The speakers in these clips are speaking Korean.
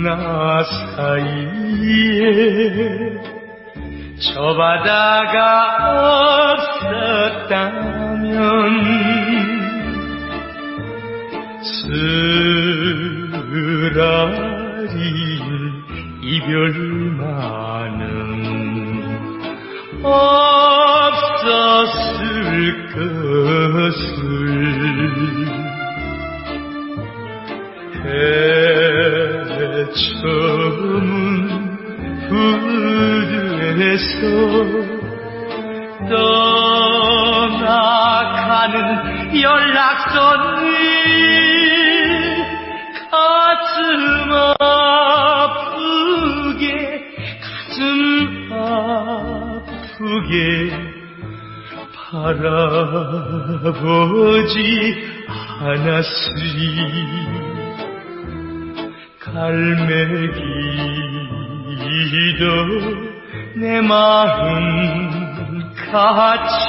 나 사이에 저 바다가 없었다면 쓰라린 이별만은 없었을 것을 해처문 부두에서 떠나가는 연락선을 가슴 아프게 바라보지 않았으리 갈매기도 내 마음 같이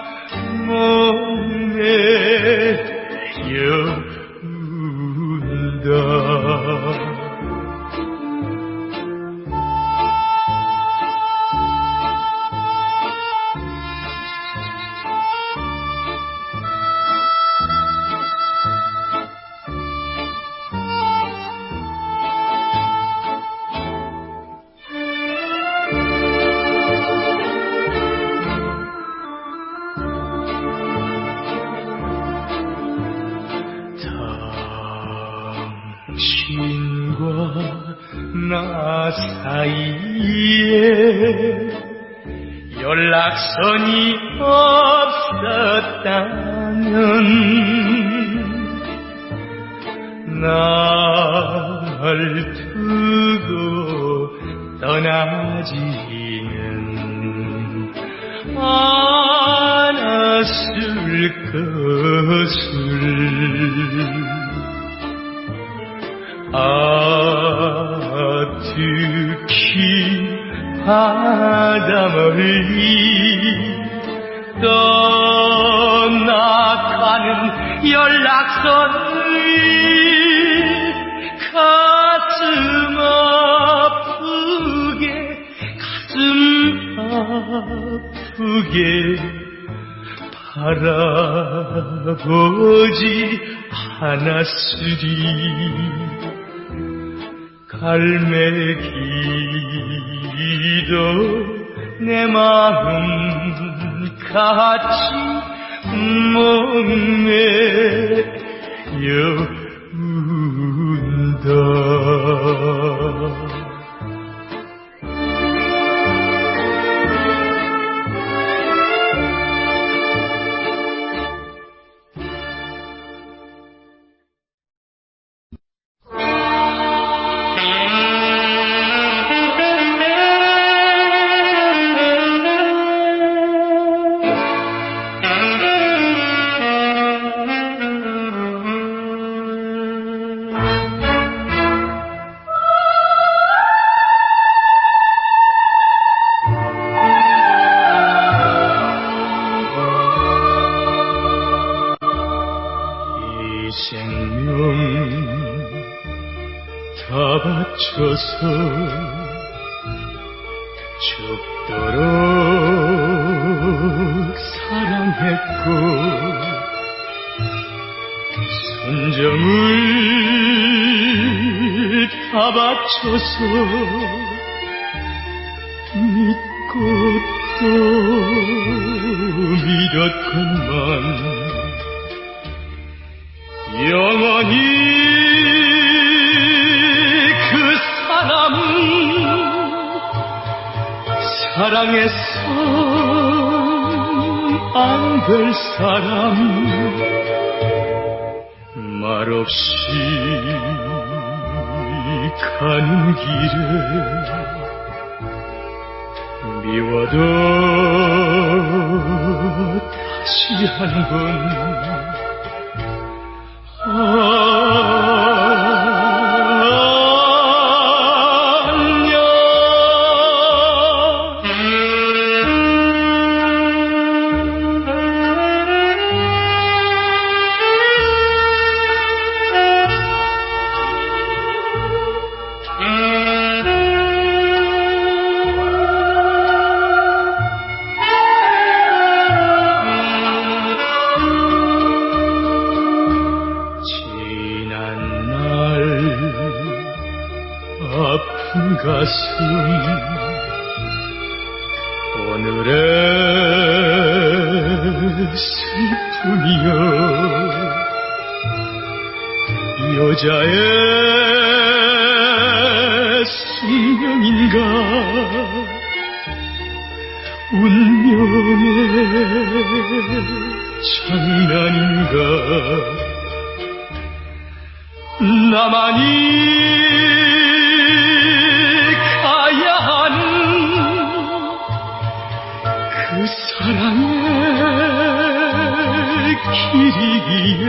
목매여 운다 당신과 나 사이에 연락선이 없었다면 날 두고 떠나지는 않았을 것을 특히 바다멀리 떠나가는 연락선을 가슴 아프게 바라보지 않았으리 갈매기도 내 마음 같이 목매여 운다 다 바쳐서 죽도록 사랑했고 순정을 다 바쳐서 믿고 또 믿었건만 영원히 그 사람은 사랑해서 안 될 사람 말없이 가는 길에 미워도 다시 한번 가슴 오늘의 슬픔이여 여자의 숙명인가 운명의 장난인가 나만이 가야 하는 그 사랑의 길이기에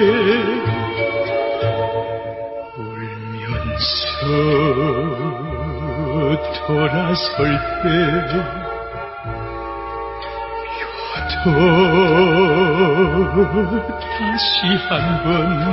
울면서 돌아설 때 다시 한번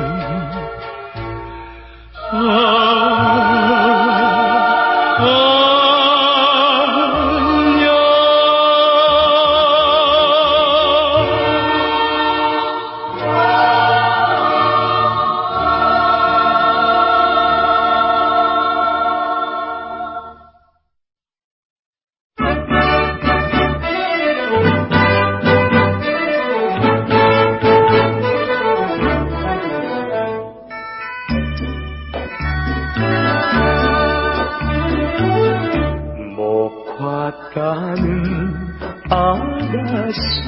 목화가는 아가씨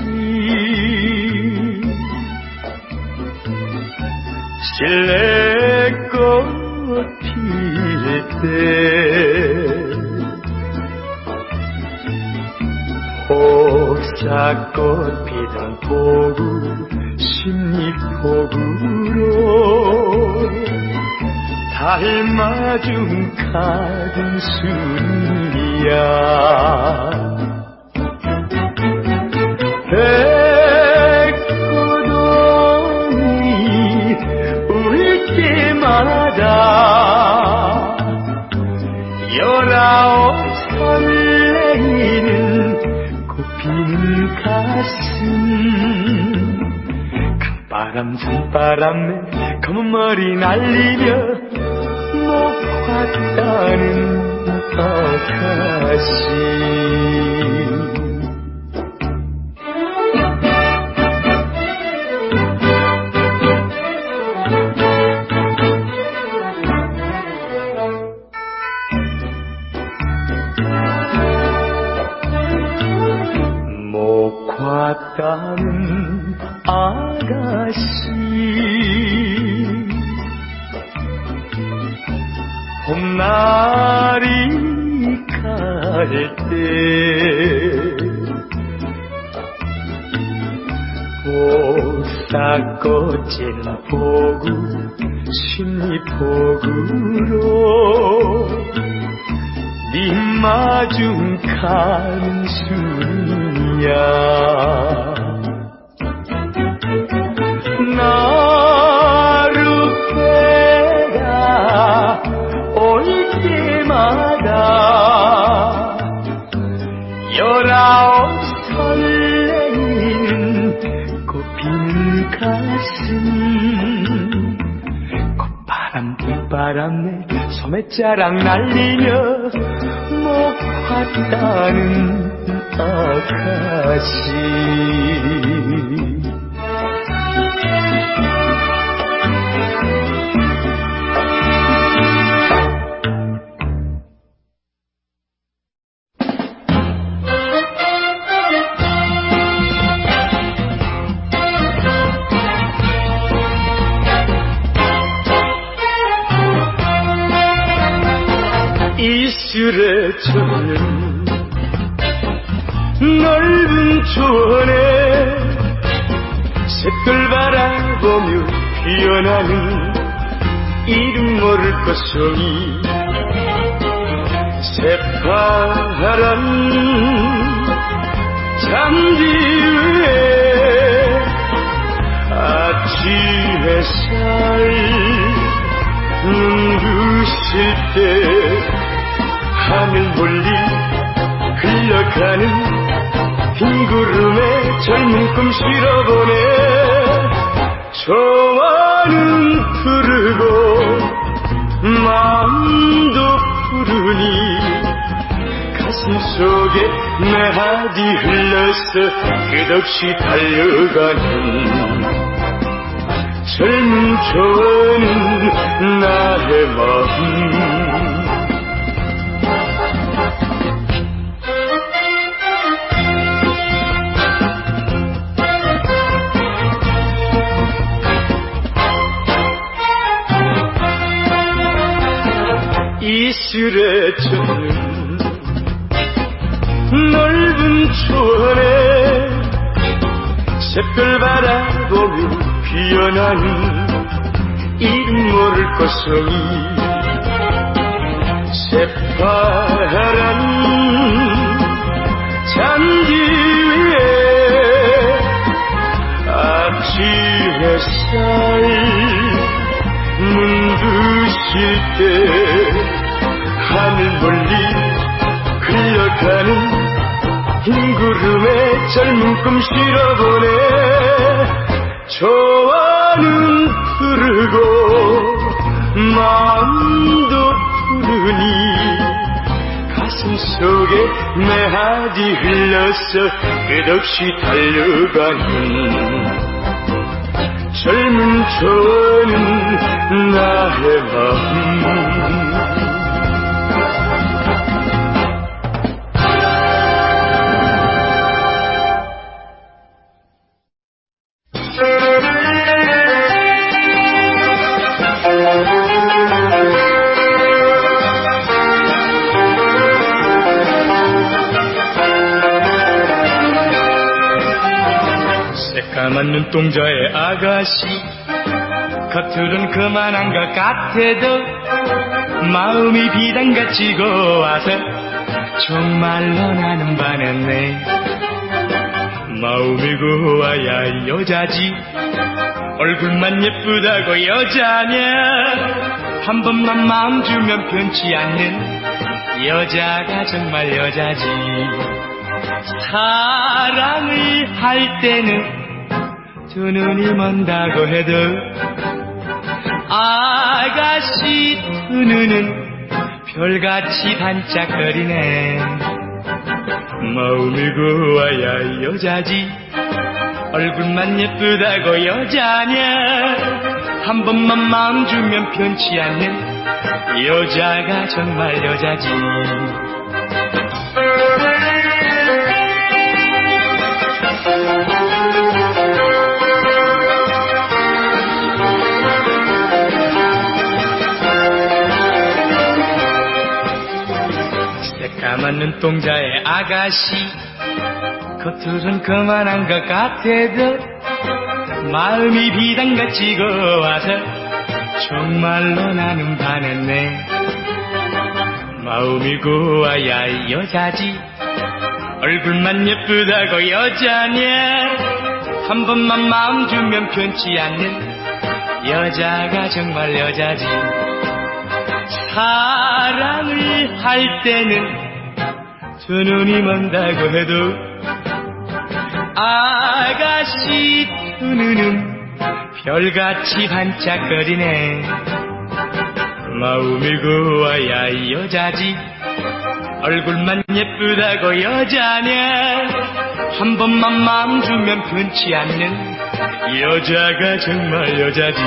실내꽃 필 때 혹사꽃 피던 포구 십리포구로 닮아준 가든 순이야 백고동이 울 때마다 19 설레이는 꽃피는 가슴 강바람 산바람에 검은 머리 날리며 못 봤다는 아가씨 못 봤다는 아가씨 봄날이 갈 때 복사꽃은 포구 십리포구로 네 마중 가는 순이야 나룻배가 올 때마다 19 설레이는 꽃핀 가슴 콧바람 빗바람에 소매자락 날리며 못 봤다는 아가씨 이슬에 젖는 넓은 초원에 샛별 바라보며 피어나는 이름 모를 꽃송이 새파란 잔디 위에 아침 햇살 눈부실 때 하늘 멀리 흘러가는 흰 구름에 젊은 꿈 실어보네 좋아는 푸르고 마음도 푸르니 가슴속에 메아리 흘러서 끝없이 달려가는 젊은 좋아하는 나의 마음. 이슬에 젖는 넓은 초원에 샛별 바라보며 피어나는 이름 모를 꽃송이 새파란 잔디 위에 아침 햇살 눈부실 때 하늘 멀리 흘러가는 흰 구름에 젊은 꿈 실어보네. 좋아는 푸르고 마음도 푸르니 가슴속에 메아리 흘러서 끝없이 달려가는 젊은 좋아는 나의 마음. 새까만 눈동자의 아가씨 겉으론 그만한 것 같아도 마음이 비단같이 고와서 정말로 나는 반했네. 마음이 고와야 여자지 얼굴만 예쁘다고 여자냐. 한 번만 마음 주면 변치 않는 여자가 정말 여자지. 사랑을 할 때는 두 눈이 먼다고 해도 아가씨 두 눈은 별같이 반짝거리네. 마음이 고와야 여자지 얼굴만 예쁘다고 여자냐. 한 번만 마음 주면 변치 않는 여자가 정말 여자지. 새까만 눈동자의 아가씨 겉으론 그만한 것 같아도 마음이 비단같이 고와서 정말로 나는 반했네. 마음이 고와야 여자지 얼굴만 예쁘다고 여자냐. 한 번만 마음 주면 변치 않는 여자가 정말 여자지. 사랑을 할 때는 두 눈이 먼다고 해도 아가씨 두 눈은 별같이 반짝거리네. 마음이 고와야 여자지 얼굴만 예쁘다고 여자냐. 한 번만 마음 주면 변치 않는 여자가 정말 여자지.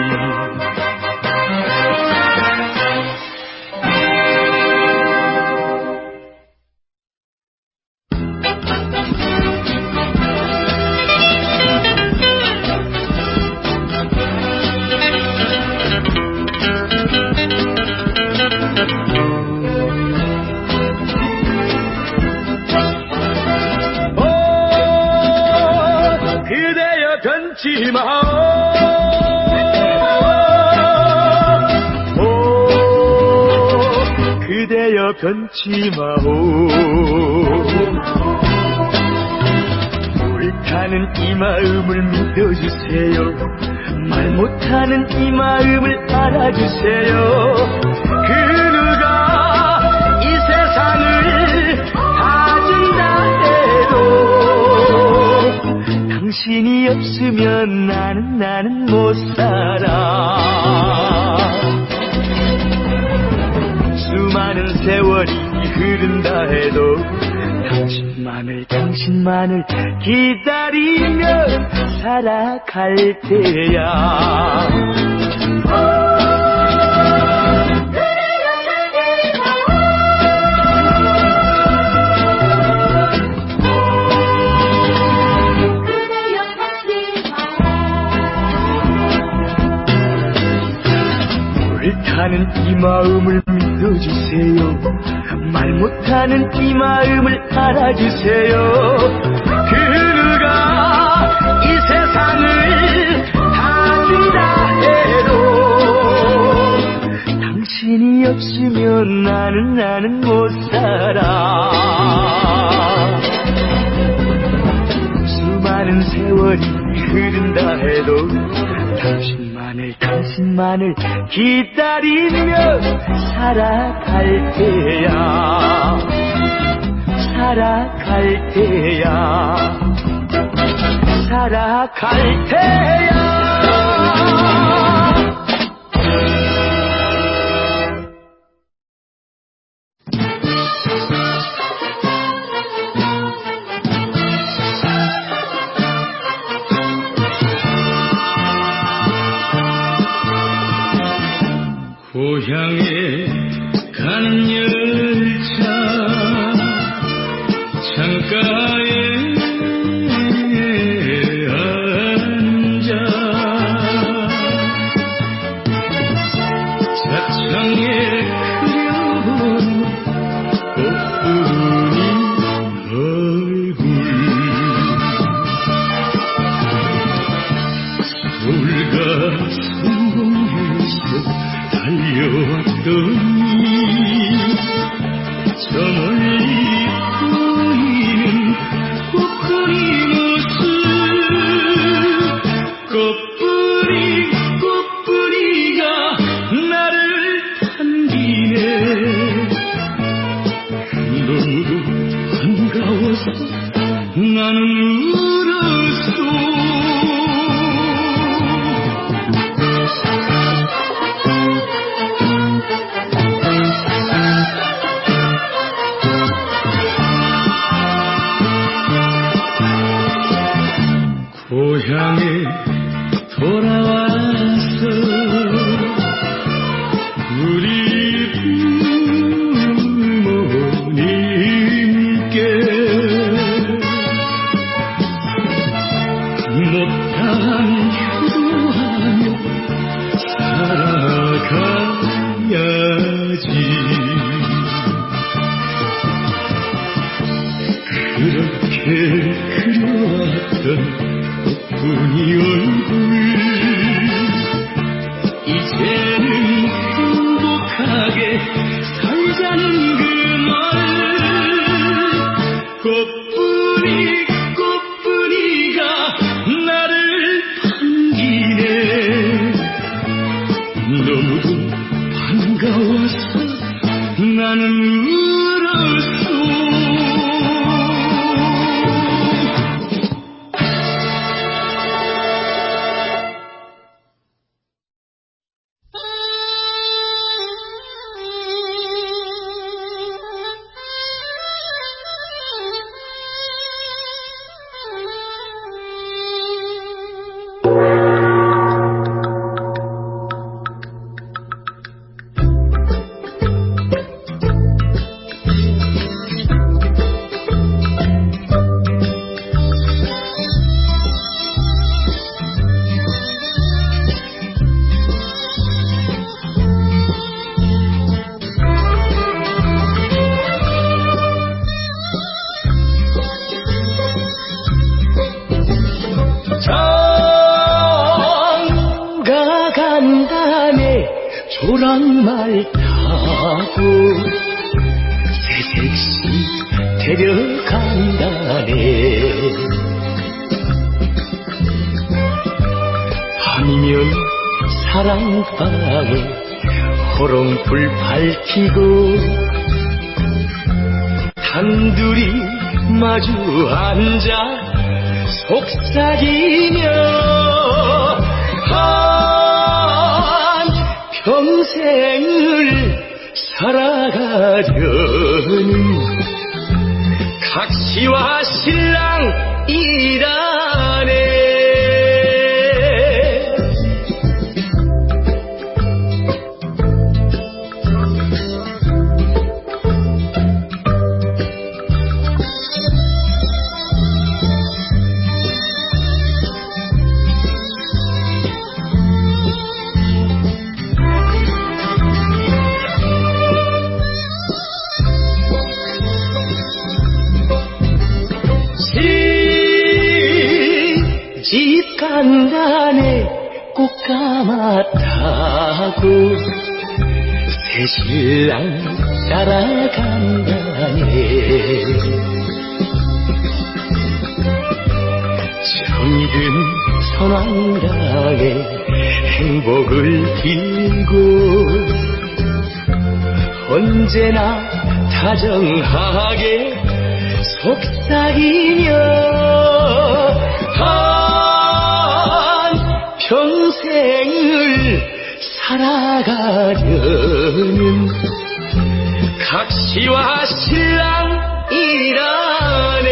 변치 마오. 그대여 변치 마오. 불타는 이 마음을 믿어주세요. 말 못하는 이 마음을 알아주세요. 그 누가 이 세상을 다 준다 해도 당신이 없으면 나는 못 살아. 수많은 세월이 흐른다 해도 당신만을 기다리며 살아갈 테야. 불타는 이 마음을 믿어주세요. 말 못하는 이 마음을 알아주세요. 그 누가 이 세상을 다 준다 해도 당신이 없으면 나는 못 살아. 수많은 세월이 흐른다 해도 당신만을 기다리며 살아갈 테야. 살아갈 테야. 살아갈 테야. 고향에 가는 열차 창가에 앉아 차창에 그려본 꽃뿐인 얼굴 서울가 성공해서 달려왔더니 저 멀리 보이는 꽃뿌리 모습 꽃뿌리가 나를 반기네. 너무도 반가워서 나는 울었어. 고향에 돌아와서 우리 부모님께 못다한 효도하며 살아가야지. 그렇게 그려왔던 꽃분이 얼굴 이제는 행복하게 살자는 그 말 꽃뿌리가 나를 반기네. 너무도 반가워서 나는 울었어. 장가 간다네 조랑말 타고 새색시 데려간다네. 밤이면 사랑방에 호롱불 밝히고 단둘이 마주 앉아 속삭이며 한 평생을 살아가려는 각시와 신랑이라네. 집 간단에 꽃가마 타고 새신랑 따라간다네. 정든 선왕당에 행복을 빌고 언제나 다정하게 속삭이며 평생을 살아가려는 각시와 신랑이라네.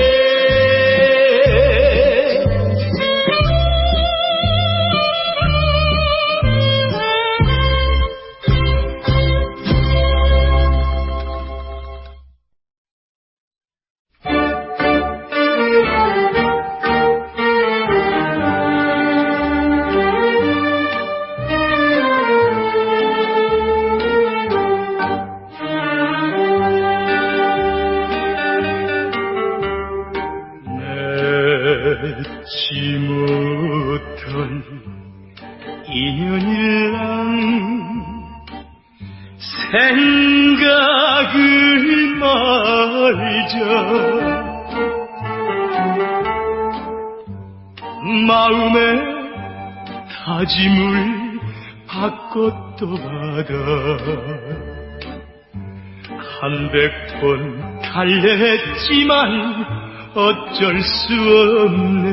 맺지 못한 인연일랑 생각을 말자. 마음의 다짐을 바꿔도 받아 100번 달랬지만 어쩔 수 없네.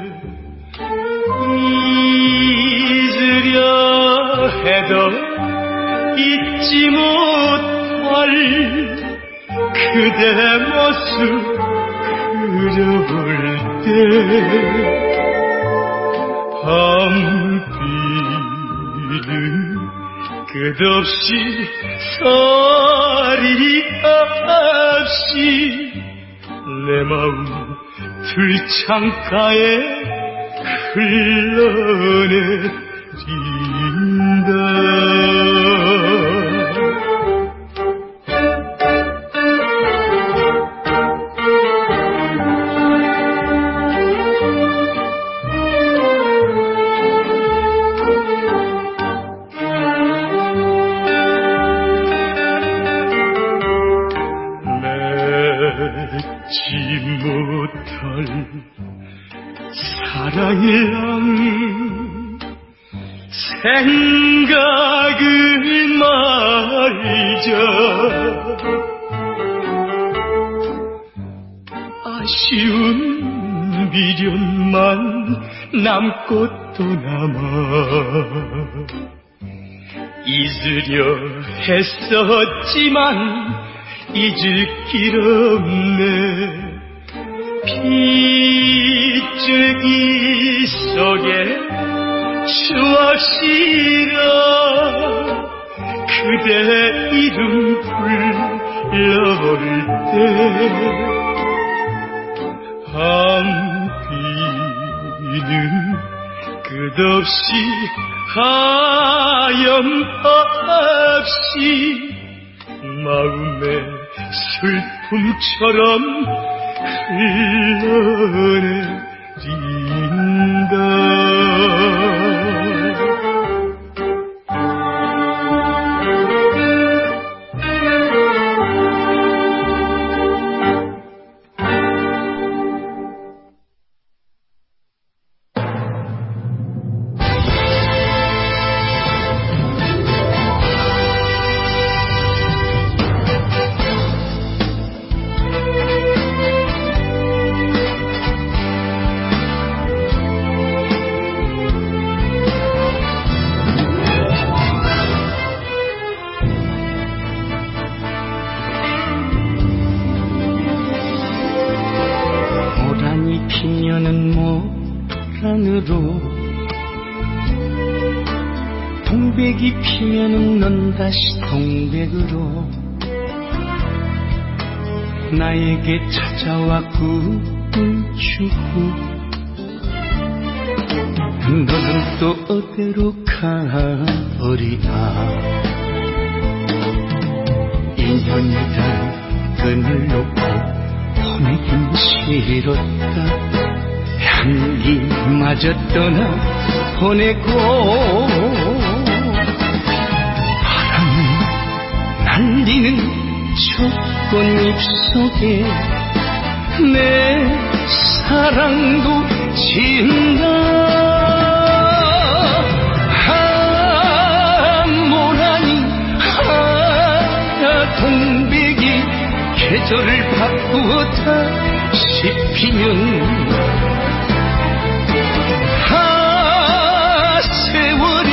잊으려 해도 잊지 못할 그대 모습 그려볼 때 밤비는 끝없이 소리 없이 내 마음 들창가에 흘러내린다. 맺지 못할 사랑이랑 생각을 말자. 아쉬운 미련만 남고 또 남아 잊으려 했었지만 잊을 길 없네. 빗줄기 속에 추억시라 그대 이름 불러볼 때 밤비는 끝없이 하염없이 마음의 슬픔처럼 흘러내린다. 동백이 피면은 넌 다시 동백으로 나에게 찾아와 꿈을 주고 너는 또 어디로 가버리나 인연이란 끈을 놓고 보내긴 싫었다 향기마저 떠나 보내고 바람이 날리는 저 꽃잎 속에 내 사랑도 진다 모라니 동백이 계절을 바꾸었다 싶으면 세월이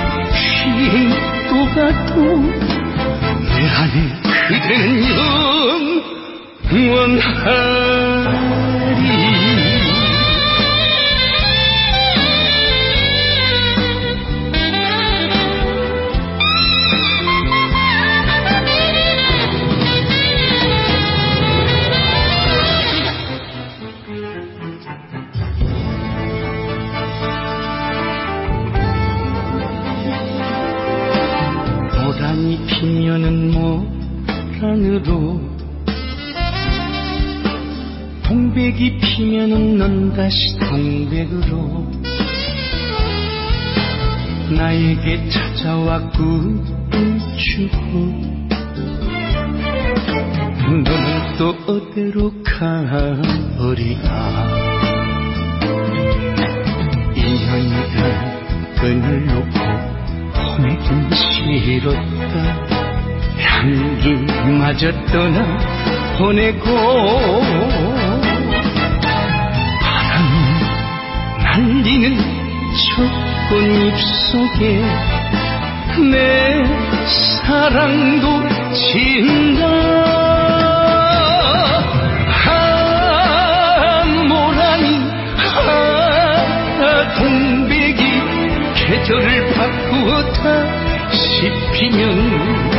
휘도 가도 내 안에 그대는 영원하리 모란이 피면은 모란으로 동백이 피면은 넌 다시 동백으로 나에게 찾아와 꿈을 주고 너는 또 어디로 가버리나 인연이란 끈을 놓고 보내긴 싫었다 향기마저 떠나 보내고 바람이 날리는 저 꽃잎 속에 내 사랑도 진다 모라니 동백이 계절을 바꾸었다 싶으면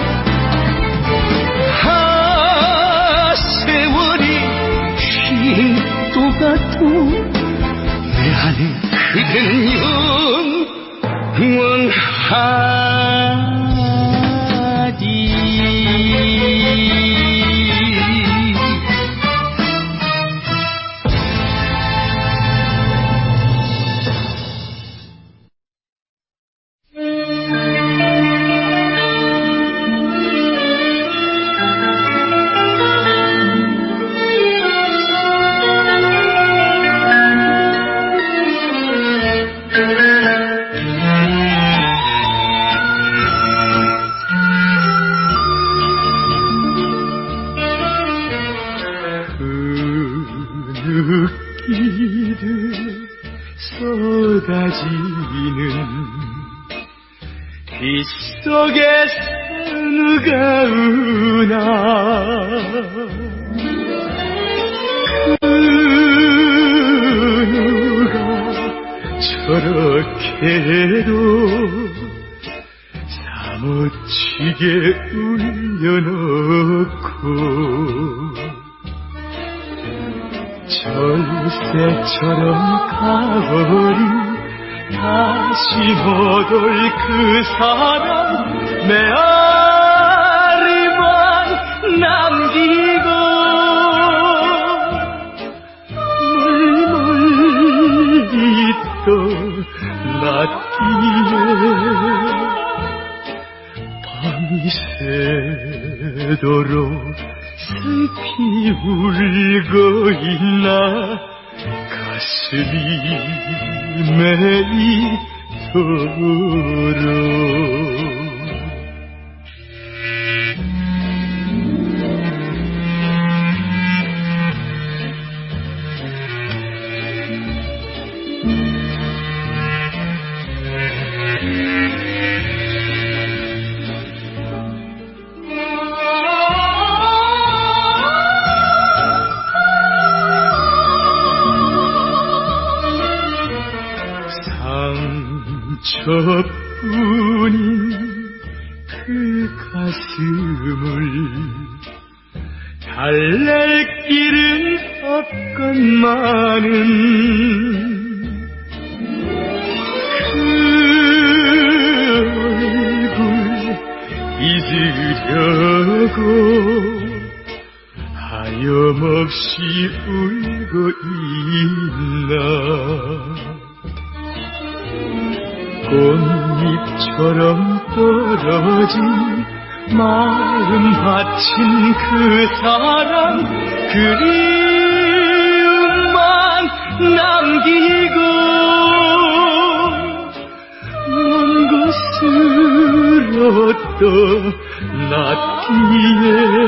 세월이 휘도 가도 내 안에 그대는 영원하리 느끼듯 쏟아지는 빗속에서 누가 우나 그 누가 저렇게도 사무치게 울려놓고 절새처럼 가버린 다시 못 올 그 사람 메아리만 남기고 멀리 떠났기에 밤새도록 슬피 울고 있나 가슴이 메이도록 뿐인 그 가슴을 달랠 길은 없건만은 그 얼굴 잊으려고 하염없이 울고 있나. 꽃잎처럼 떨어진 마음 바친 그 사랑 그리움만 남기고 먼 곳으로 떠났기에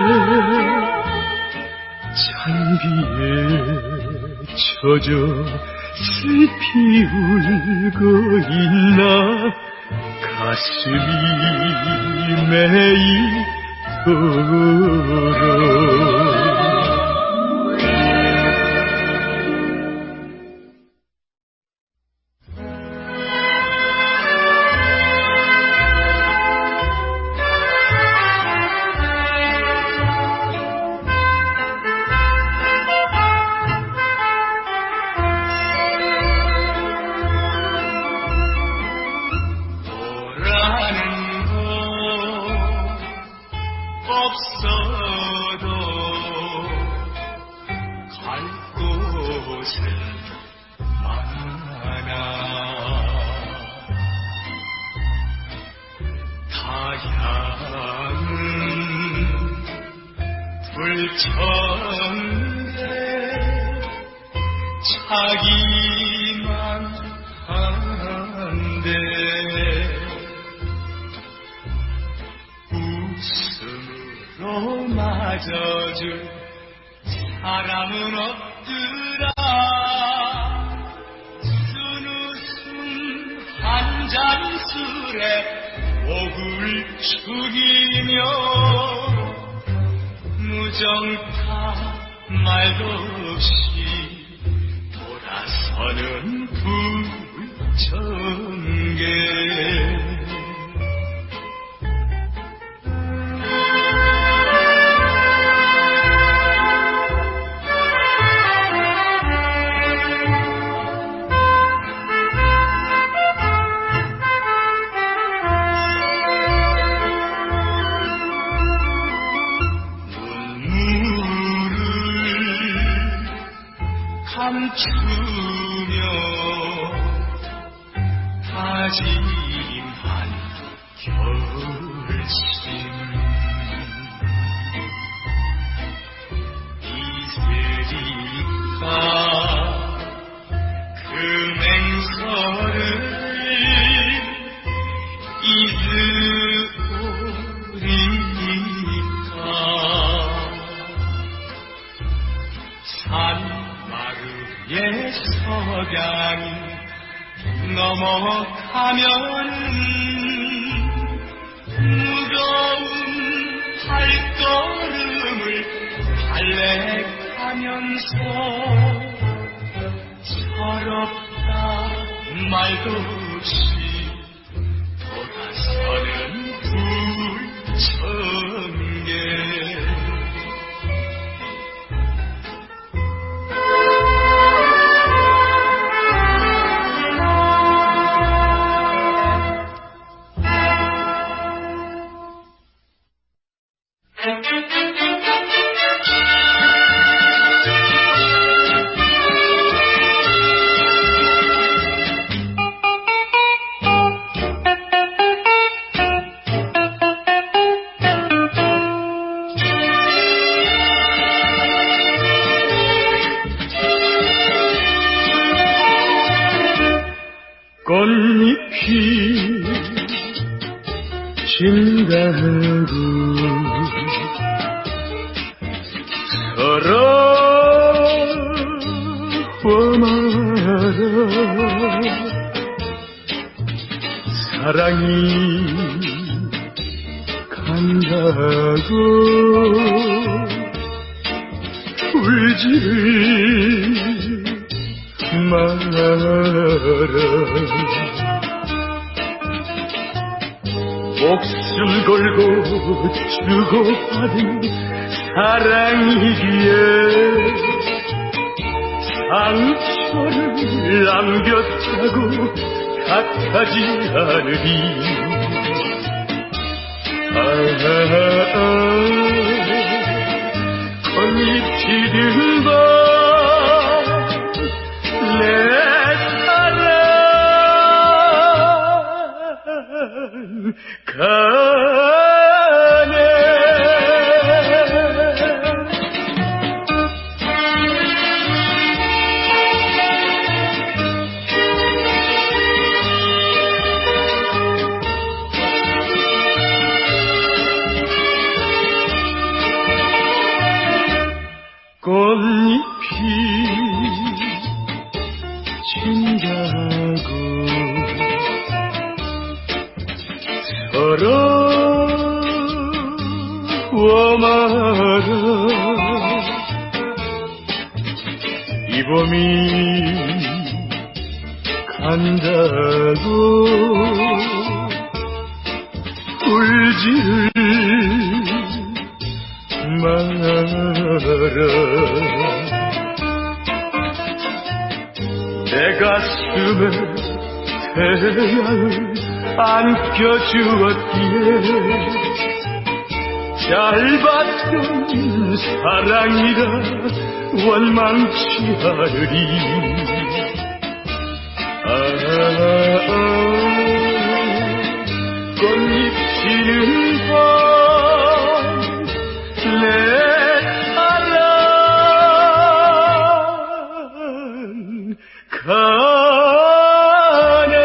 잔디에 젖어 슬피 울고 있나. 가슴이 메이도록 없어도 갈 곳은 많아. 타향은 불천대 자기만 한데 웃음으로 맞아줄 사람은 없더라. 쓴웃음 한 잔술에 목을 축이며 무정타 말도 없이 돌아서는 불청객. 감추며 다짐한 결심. 잊으리까 그 맹서를 잊으리까. 산마루에 석양이 넘어가면 무거운 발걸음을 달래가면서 철없다 말도 없이 돌아서는 불청객. 꽃잎이 진다고 서러워 마라. 사랑이 간다고 울지를 마라. 목숨 걸고 주고받은 사랑이기에 상처를 남겼다고 탓하지 않으리. 꽃잎 피는 밤 내 사랑 가네. 꽃잎이 진다고 서러워 마라. 이 봄이 간다고 울지를 마라. 내 가슴에 태양을 안겨주었기에 짧았던 사랑이라 원망치 않으리. 꽃잎 지는 밤 내 사랑 가네.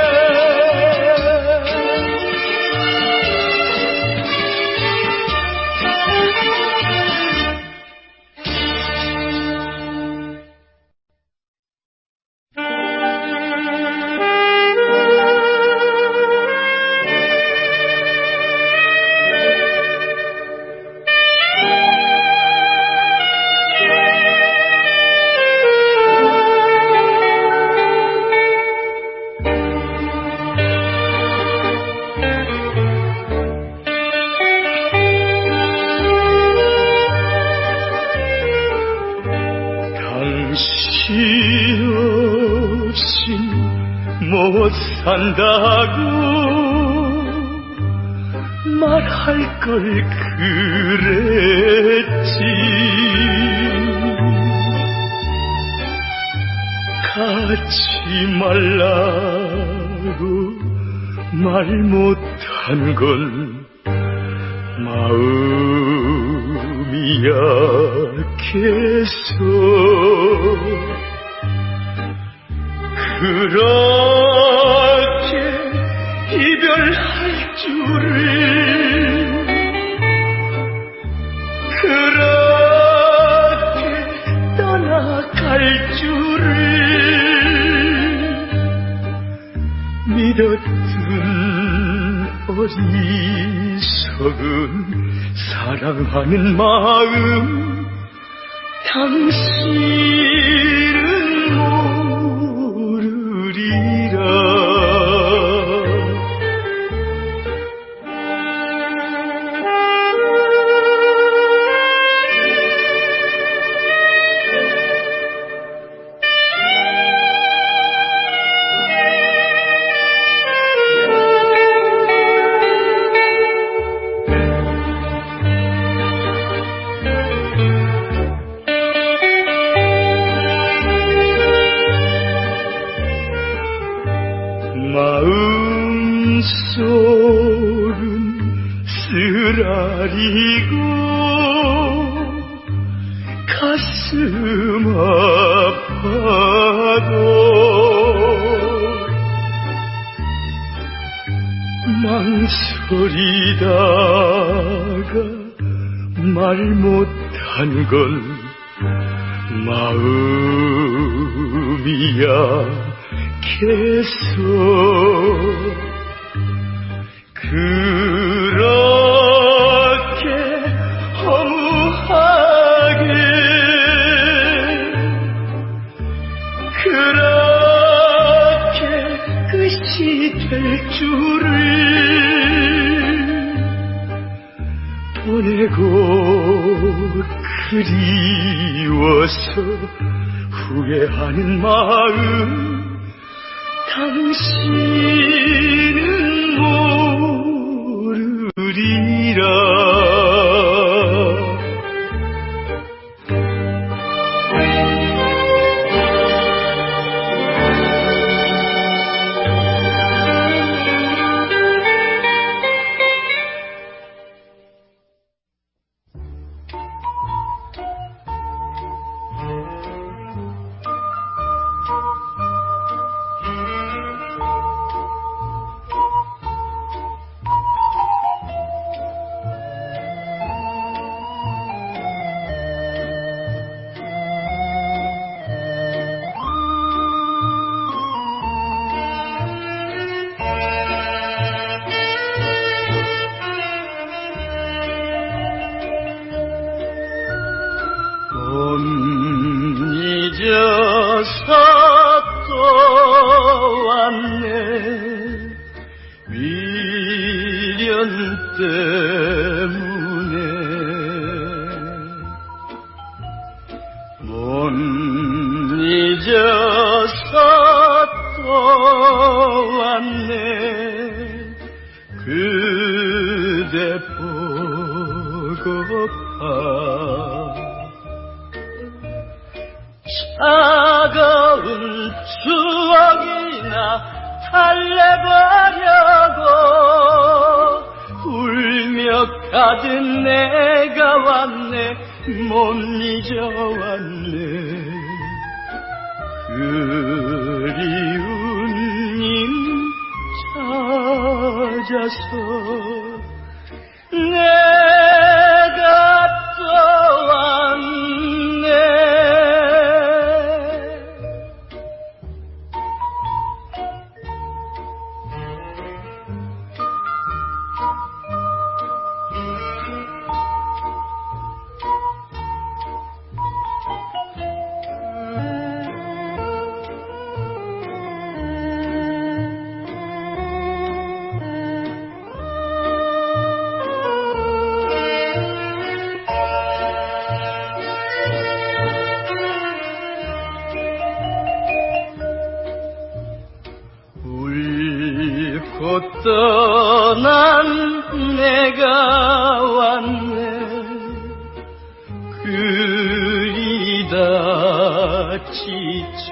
당신 없인 못 산다고 말할 걸 그랬지. 가지 말라고 말 못한 건 마음이 약해서. 그렇게 이별할 줄을, 그렇게 떠나갈 줄을 믿었던 어리석은 사랑하는 마음 당신은 모르리라. 마음속은 쓰라리고 가슴 아파도 망설이다가 말 못한 건 마음이 약해서. 그렇게 허무하게 그렇게 끝이 될 줄을 내고 그리워서 후회하는 마음 당신은 모르리라. 잊어서 또 왔네. 미련 때문에 못 잊어서 또 왔네. 그대 보고파 차가운 추억이나 달래보려고 울며 가든 내가 왔네. 못 잊어왔네. 그리운 님 찾아서 내가 또 왔네. 곧 떠난 내가 왔네. 그리다 지쳐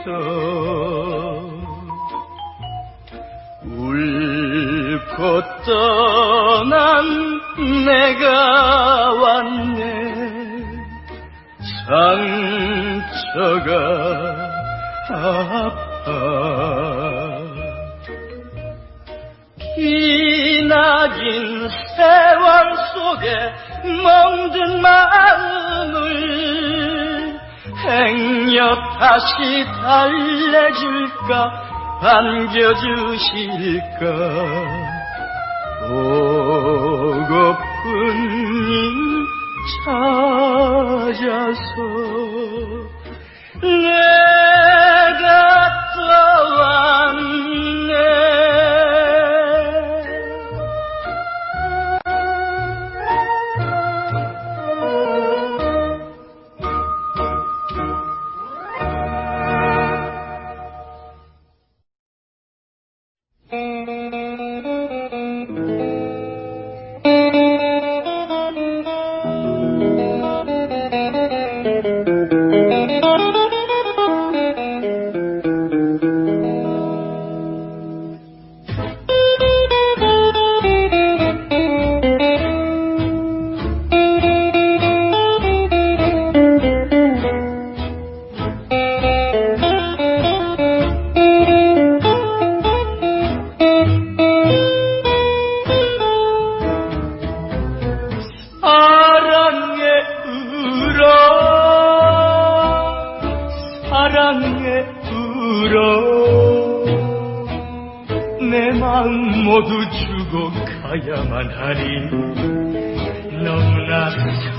울고 떠난 내가 왔네. 상처가 아파 기나긴 세월 속에 멍든 마음을 행여 다시 달래줄까 반겨주실까. 보고픈 님 찾아서 내가 또 왔네. 사랑에 울어 내 마음 모두 주고 가야만 하니 너무나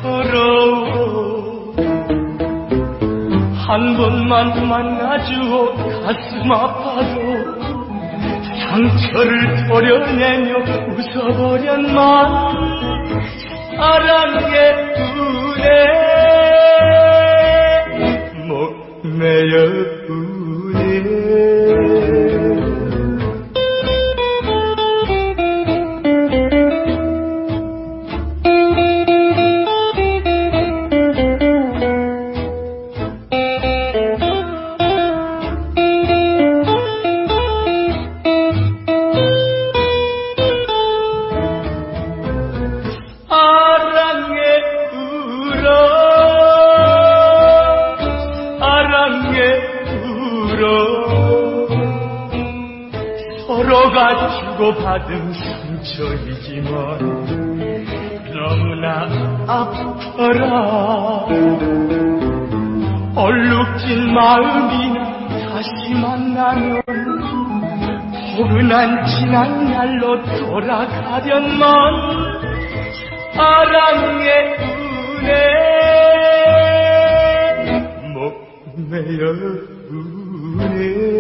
서러워. 한 번만 만나주어 가슴 아파도 상처를 토려내며 웃어버렸만 사랑의 은혜 목매여 우네 받은 상처이지만 너무나 아파라 얼룩진 마음이나 다시 만나면 포근한 지난 날로 돌아가련만 사랑의 은혜 목매여 우네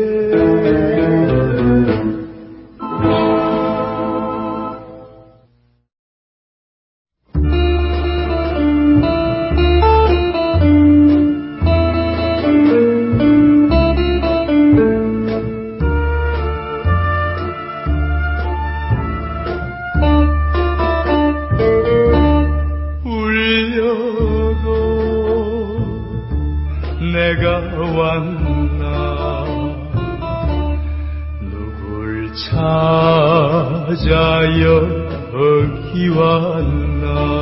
여기 왔나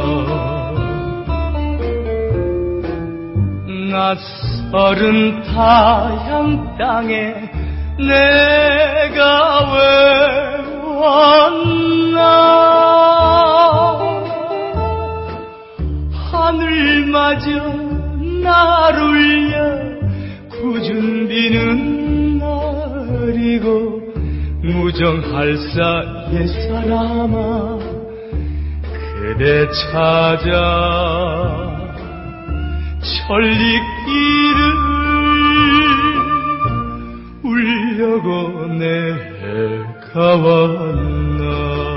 낯설은 타향 땅에 내가 왜 왔나 하늘마저 날 울려 굳은 비는 날이고 무정할 사 옛사람아 그대 찾아 천리길을 울려고 내가 왔나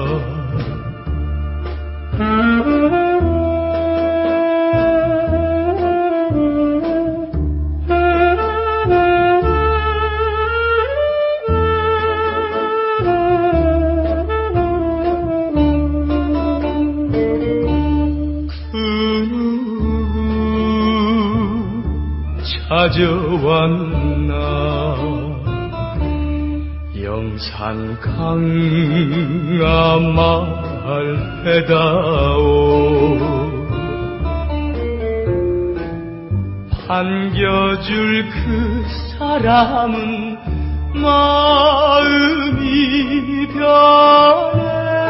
찾아왔나 영산 강아 말해다오 반겨줄 그 사람은 마음이 변해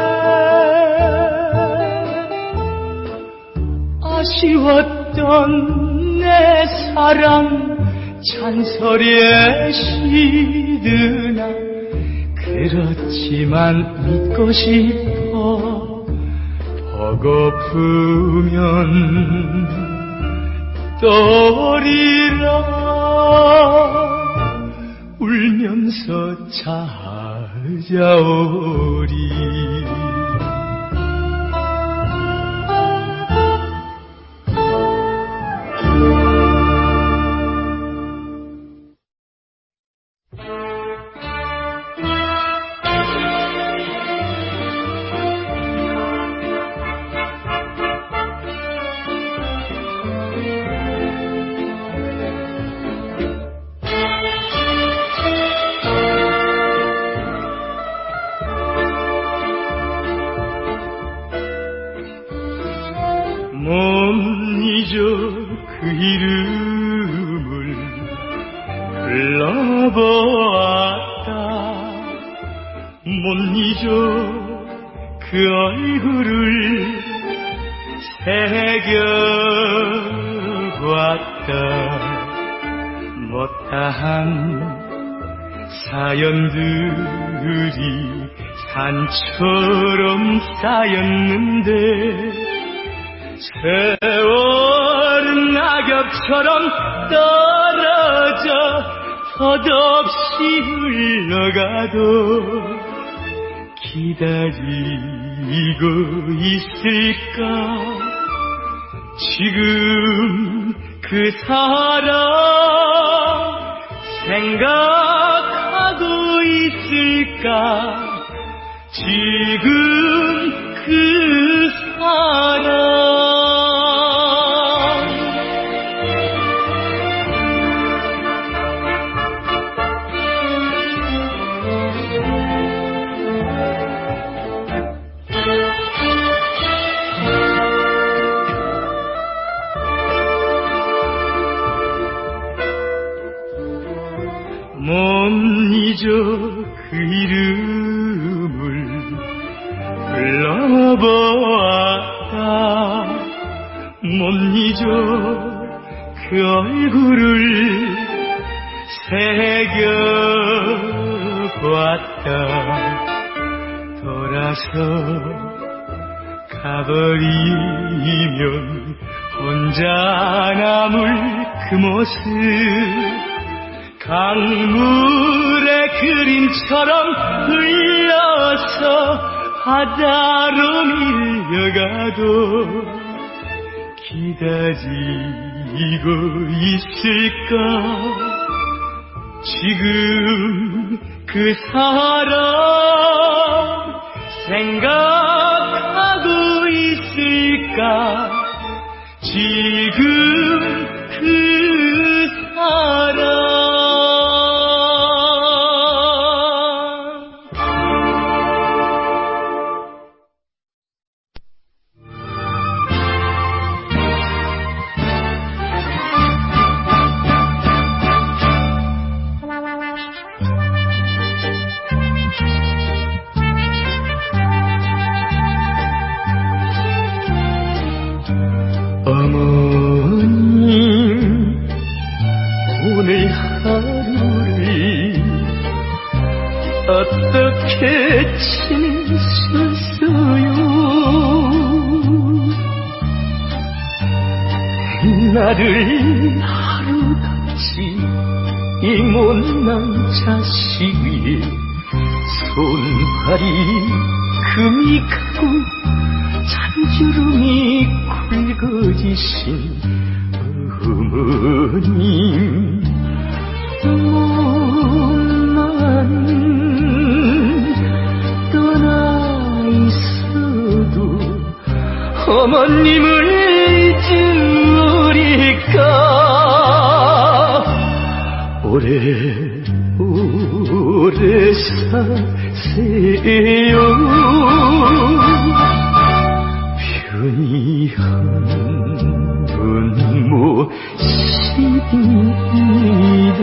아쉬웠던 내 사랑 잔소리에 시드나 그렇지만 믿고 싶어 버거우면 떠오리라 울면서 찾아오리 못 잊어 그 이름을 불러보았다 못 잊어 그 얼굴을 새겨보았다 못다한 사연들이 산처럼 쌓였는데 세월은 낙엽처럼 떨어져 덧없이 흘러가도 기다리고 있을까 지금 그 사람 생각하고 있을까 지금 그 사람 못 잊어 그 이름을 불러보았다 못 잊어 그 얼굴을 새겨보았다 돌아서 가버리면 혼자 남을 그 모습 강물의 그림처럼 흘러서 바다로 밀려가도 기다리고 있을까 지금 그 사람 생각하고 있을까 지금 그 사람 어머님 오늘 하루를 어떻게 지내셨어요 나를 하루같이 이 못난 자식 위에 손발이 금이 가고 잔주름이 굵어지신 어머님 몸만 떠나 있어도 어머님을 잊으리까 오래오래 사세요 편히 한번 모십니다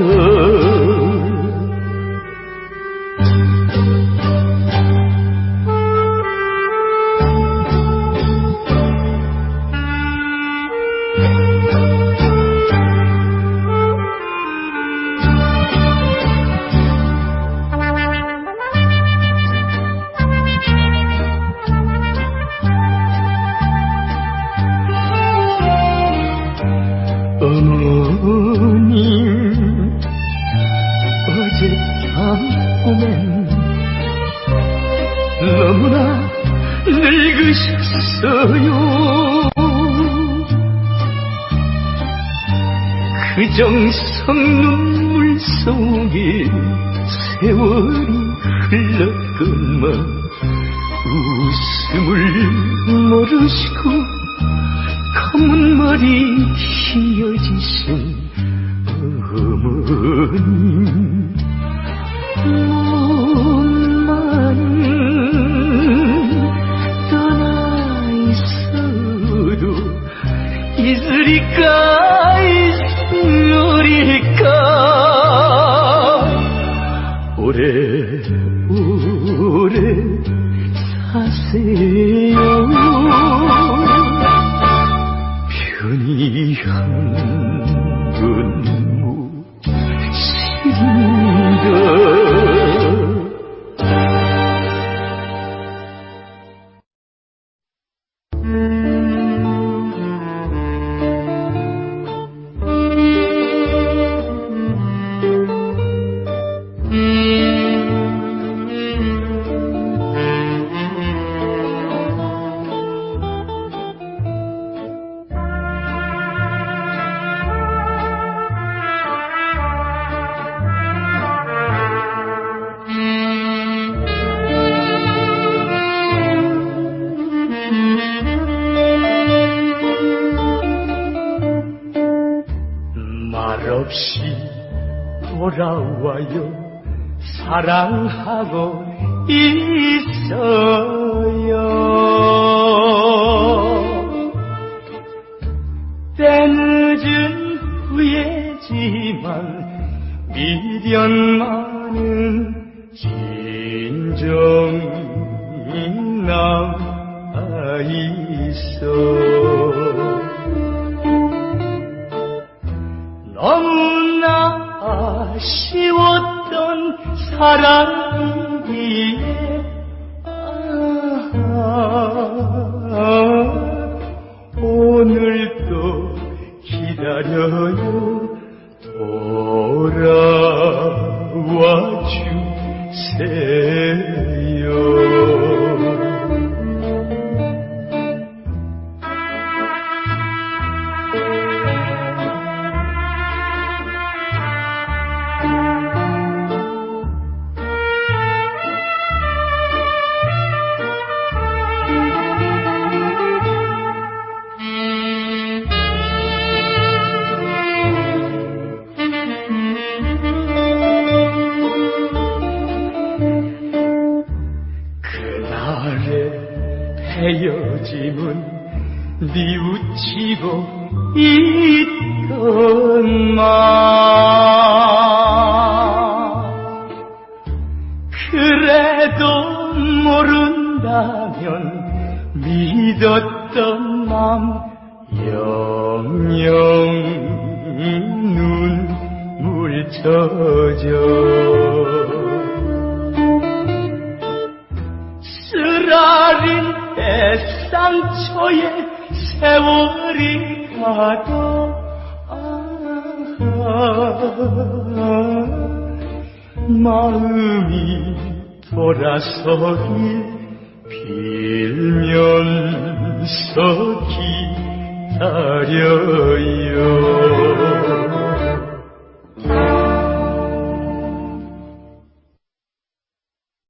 어머님 어젯밤 꿈엔 너무나 늙으셨어요 그 정성 눈물 속에 세월이 흘렀건만 웃음을 모르시고 검은 머리 휘어지신 어머님 몸만 떠나 있어도 잊으리까 잊으리까 오래오래 사세요 편히 한번 모십니다 없이 돌아와요. 사랑하고 있어요. 때늦은 후회지만 미련만은 진정이 남아있어. 너무나 아쉬웠던 사랑이기에 오늘도 기다려요. 돌아와 주세요. 헤어짐은 뉘우치고 있건만 그래도 모른다면 믿었던 맘 영영 눈물 젖어. 쓰라린 애상처에 세월이 가도 마음이 돌아서길 빌면서 기다려요.